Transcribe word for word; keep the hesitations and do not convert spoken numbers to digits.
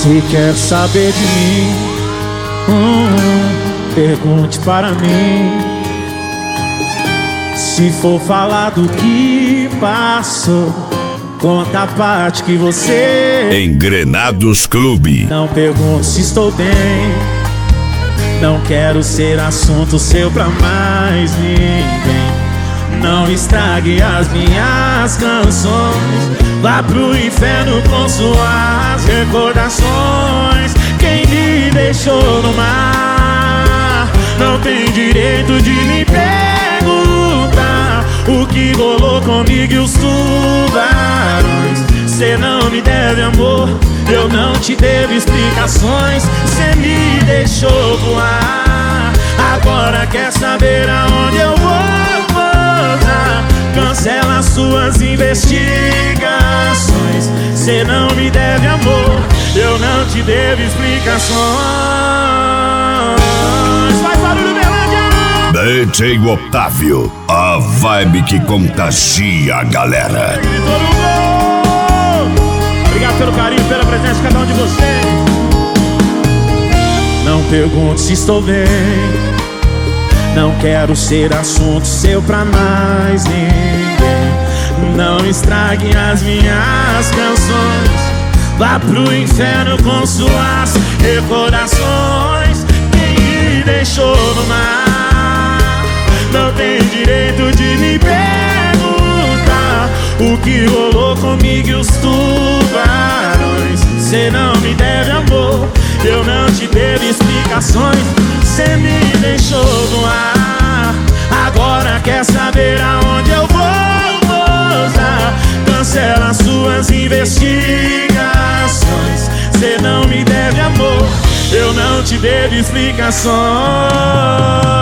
Se quer saber de mim, hum, pergunte para mim. Se for falar do que passou, conta a parte que você. Engrenados Clube. Não pergunto se estou bem, não quero ser assunto seu pra mais ninguém. Não estrague as minhas canções, vá pro inferno com suas recordações. Quem me deixou no mar não tem direito de me perguntar o que rolou comigo e os tubarões. Cê não me deve amor, eu não te devo explicações. Cê me deixou voar, agora quer saber aonde eu vou pousar. Cancela suas investigações. Cê não me deve amor, eu não te devo explicações. Faz barulho, Berlândia! D J Otávio, a vibe que contagia a galera. Obrigado pelo carinho, pela presença de cada um de vocês. Não pergunte se estou bem, não quero ser assunto seu pra mais ninguém. Não estrague as minhas canções, vá pro inferno com suas recordações. Quem me deixou no mar não tem direito de me perguntar o que rolou comigo e os tubarões. Cê não me deve amor, eu não te devo explicações. Cê me deixou no ar, agora quer saber aonde eu vou pousar. Cancela suas investigações. Cê não me deve amor, eu não te devo explicações.